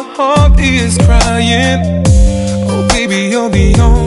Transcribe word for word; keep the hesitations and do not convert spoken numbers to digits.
my heart is crying. Oh baby, you'll be on